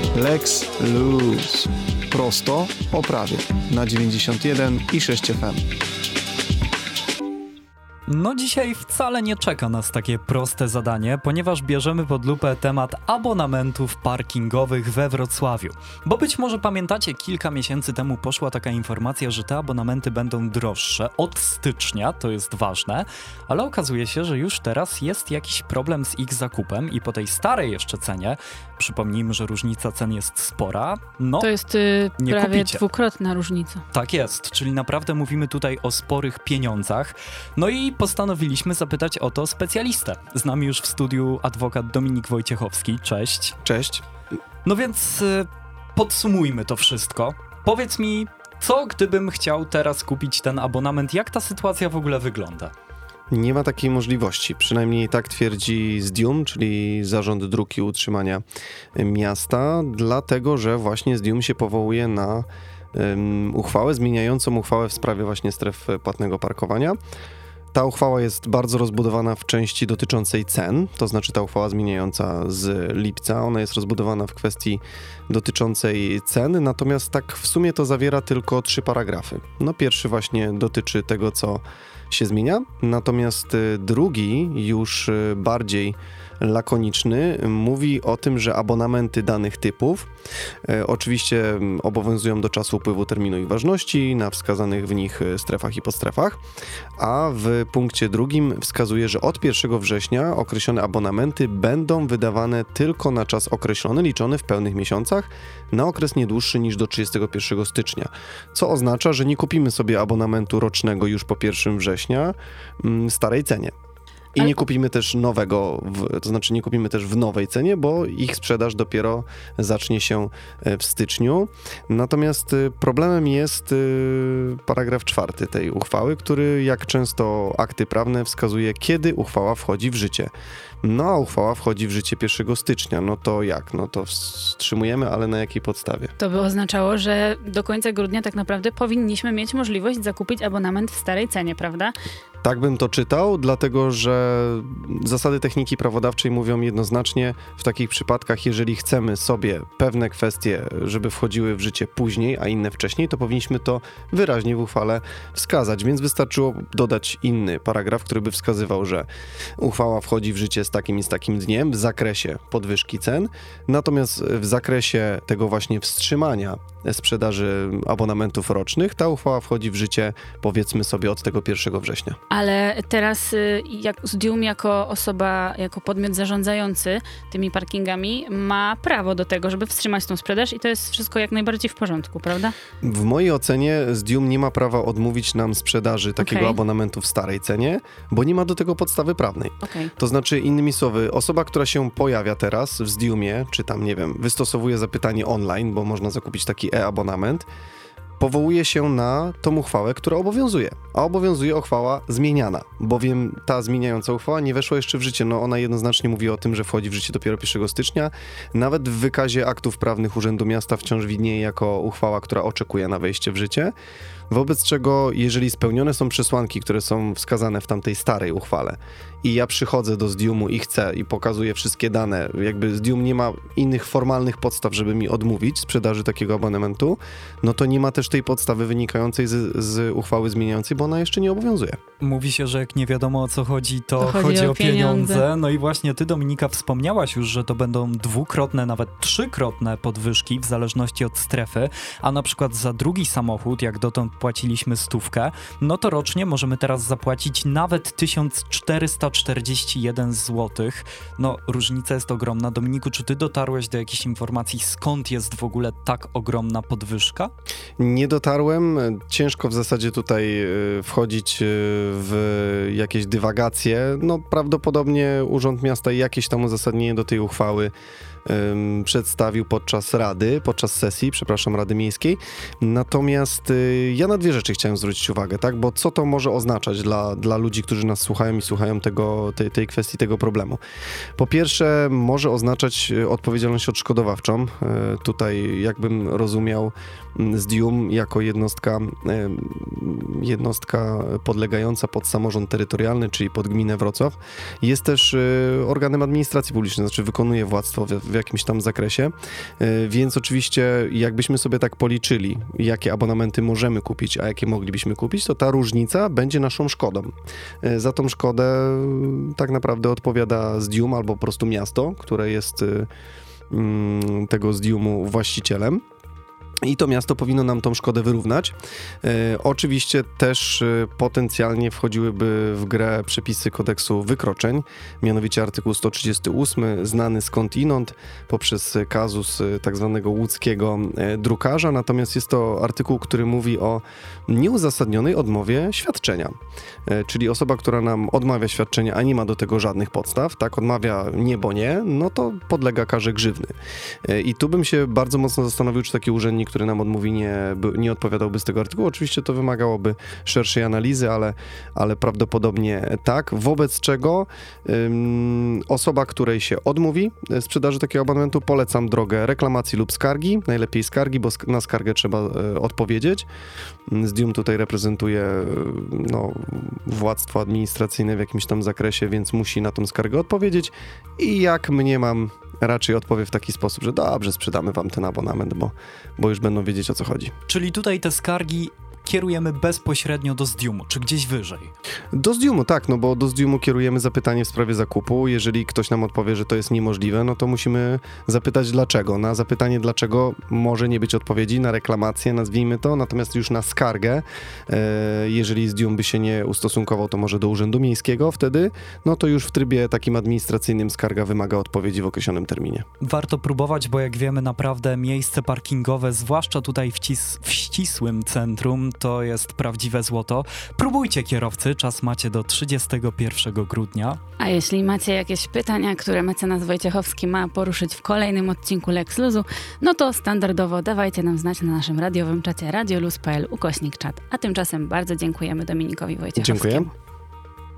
Lex Luz. Prosto o prawie na 91 i 6 FM. No dzisiaj wcale nie czeka nas takie proste zadanie, ponieważ bierzemy pod lupę temat abonamentów parkingowych we Wrocławiu. Bo być może pamiętacie, kilka miesięcy temu poszła taka informacja, że te abonamenty będą droższe od stycznia, to jest ważne, ale okazuje się, że już teraz jest jakiś problem z ich zakupem i po tej starej jeszcze cenie, przypomnijmy, że różnica cen jest spora, no to jest nie prawie kupicie. Dwukrotna różnica. Tak jest, czyli naprawdę mówimy tutaj o sporych pieniądzach. No i postanowiliśmy zapytać o to specjalistę. Z nami już w studiu adwokat Dominik Wojciechowski. Cześć. Cześć. No więc podsumujmy to wszystko. Powiedz mi, co gdybym chciał teraz kupić ten abonament? Jak ta sytuacja w ogóle wygląda? Nie ma takiej możliwości, przynajmniej tak twierdzi ZDIUM, czyli Zarząd Dróg i Utrzymania Miasta, dlatego że właśnie ZDIUM się powołuje na uchwałę zmieniającą uchwałę w sprawie właśnie stref płatnego parkowania. Ta uchwała jest bardzo rozbudowana w części dotyczącej cen, to znaczy ta uchwała zmieniająca z lipca, ona jest rozbudowana w kwestii dotyczącej cen, natomiast tak w sumie to zawiera tylko 3 paragrafy. No pierwszy właśnie dotyczy tego, co się zmienia, natomiast drugi, już bardziej lakoniczny, mówi o tym, że abonamenty danych typów oczywiście obowiązują do czasu upływu terminu ich ważności na wskazanych w nich strefach i podstrefach, a w punkcie drugim wskazuje, że od 1 września określone abonamenty będą wydawane tylko na czas określony, liczony w pełnych miesiącach, na okres nie dłuższy niż do 31 stycznia, co oznacza, że nie kupimy sobie abonamentu rocznego już po 1 września w starej cenie. I nie kupimy też nowego, to znaczy nie kupimy też w nowej cenie, bo ich sprzedaż dopiero zacznie się w styczniu. Natomiast problemem jest paragraf 4 tej uchwały, który jak często akty prawne wskazuje, kiedy uchwała wchodzi w życie. No a uchwała wchodzi w życie 1 stycznia. No to jak? No to wstrzymujemy, ale na jakiej podstawie? To by oznaczało, że do końca grudnia tak naprawdę powinniśmy mieć możliwość zakupić abonament w starej cenie, prawda? Tak bym to czytał, dlatego że zasady techniki prawodawczej mówią jednoznacznie w takich przypadkach, jeżeli chcemy sobie pewne kwestie, żeby wchodziły w życie później, a inne wcześniej, to powinniśmy to wyraźnie w uchwale wskazać, więc wystarczyło dodać inny paragraf, który by wskazywał, że uchwała wchodzi w życie z takim i z takim dniem w zakresie podwyżki cen, natomiast w zakresie tego właśnie wstrzymania sprzedaży abonamentów rocznych ta uchwała wchodzi w życie, powiedzmy sobie, od tego 1 września. Ale teraz ZDIUM jako osoba, jako podmiot zarządzający tymi parkingami ma prawo do tego, żeby wstrzymać tą sprzedaż i to jest wszystko jak najbardziej w porządku, prawda? W mojej ocenie ZDIUM nie ma prawa odmówić nam sprzedaży takiego abonamentu w starej cenie, bo nie ma do tego podstawy prawnej. To znaczy, innymi słowy, osoba, która się pojawia teraz w ZDIUMie, czy tam, nie wiem, wystosowuje zapytanie online, bo można zakupić taki e-abonament, powołuje się na tą uchwałę, która obowiązuje, a obowiązuje uchwała zmieniana, bowiem ta zmieniająca uchwała nie weszła jeszcze w życie. No ona jednoznacznie mówi o tym, że wchodzi w życie dopiero 1 stycznia. Nawet w wykazie aktów prawnych Urzędu Miasta wciąż widnieje jako uchwała, która oczekuje na wejście w życie. Wobec czego, jeżeli spełnione są przesłanki, które są wskazane w tamtej starej uchwale i ja przychodzę do ZDIUM-u i chcę i pokazuję wszystkie dane, jakby ZDIUM nie ma innych formalnych podstaw, żeby mi odmówić sprzedaży takiego abonamentu, no to nie ma też tej podstawy wynikającej z uchwały zmieniającej, bo ona jeszcze nie obowiązuje. Mówi się, że jak nie wiadomo o co chodzi, to chodzi o pieniądze. No i właśnie ty, Dominika, wspomniałaś już, że to będą dwukrotne, nawet trzykrotne podwyżki w zależności od strefy, a na przykład za drugi samochód, jak dotąd płaciliśmy 100, no to rocznie możemy teraz zapłacić nawet 1441 zł. No, różnica jest ogromna. Dominiku, czy ty dotarłeś do jakichś informacji, skąd jest w ogóle tak ogromna podwyżka? Nie dotarłem. Ciężko w zasadzie tutaj wchodzić w jakieś dywagacje. No, prawdopodobnie Urząd Miasta jakieś tam uzasadnienie do tej uchwały przedstawił podczas sesji Rady Miejskiej. Natomiast ja na dwie rzeczy chciałem zwrócić uwagę, tak? Bo co to może oznaczać dla ludzi, którzy nas słuchają i słuchają tej kwestii, tego problemu? Po pierwsze, może oznaczać odpowiedzialność odszkodowawczą. Tutaj, jakbym rozumiał, ZDIUM jako jednostka podlegająca pod samorząd terytorialny, czyli pod gminę Wrocław, jest też organem administracji publicznej, znaczy wykonuje władztwo w jakimś tam zakresie, więc oczywiście jakbyśmy sobie tak policzyli, jakie abonamenty możemy kupić, a jakie moglibyśmy kupić, to ta różnica będzie naszą szkodą. Za tą szkodę tak naprawdę odpowiada Zdium albo po prostu miasto, które jest tego Zdiumu właścicielem. I to miasto powinno nam tą szkodę wyrównać. Oczywiście też potencjalnie wchodziłyby w grę przepisy kodeksu wykroczeń, mianowicie artykuł 138, znany skądinąd poprzez kazus tak zwanego łódzkiego drukarza, natomiast jest to artykuł, który mówi o nieuzasadnionej odmowie świadczenia. Czyli osoba, która nam odmawia świadczenia, a nie ma do tego żadnych podstaw, tak, odmawia nie, bo nie, no to podlega karze grzywny. I tu bym się bardzo mocno zastanowił, czy taki urzędnik, który nam odmówi, nie odpowiadałby z tego artykułu. Oczywiście to wymagałoby szerszej analizy, ale prawdopodobnie tak. Wobec czego osoba, której się odmówi sprzedaży takiego abonamentu, polecam drogę reklamacji lub skargi. Najlepiej skargi, bo na skargę trzeba odpowiedzieć. Zdium tutaj reprezentuje władztwo administracyjne w jakimś tam zakresie, więc musi na tą skargę odpowiedzieć i jak mniemam, raczej odpowie w taki sposób, że dobrze, sprzedamy wam ten abonament, bo już będą wiedzieć, o co chodzi. Czyli tutaj te skargi kierujemy bezpośrednio do Zdiumu, czy gdzieś wyżej? Do Zdiumu, tak, no bo do Zdiumu kierujemy zapytanie w sprawie zakupu. Jeżeli ktoś nam odpowie, że to jest niemożliwe, no to musimy zapytać dlaczego. Na zapytanie dlaczego może nie być odpowiedzi, na reklamację nazwijmy to, natomiast już na skargę, jeżeli Zdium by się nie ustosunkował, to może do Urzędu Miejskiego wtedy, no to już w trybie takim administracyjnym skarga wymaga odpowiedzi w określonym terminie. Warto próbować, bo jak wiemy, naprawdę miejsce parkingowe, zwłaszcza tutaj w ścisłym centrum, to jest prawdziwe złoto. Próbujcie, kierowcy, czas macie do 31 grudnia. A jeśli macie jakieś pytania, które mecenas Wojciechowski ma poruszyć w kolejnym odcinku Lex Luzu, no to standardowo dawajcie nam znać na naszym radiowym czacie radioluz.pl/czat. A tymczasem bardzo dziękujemy Dominikowi Wojciechowskiemu. Dziękuję.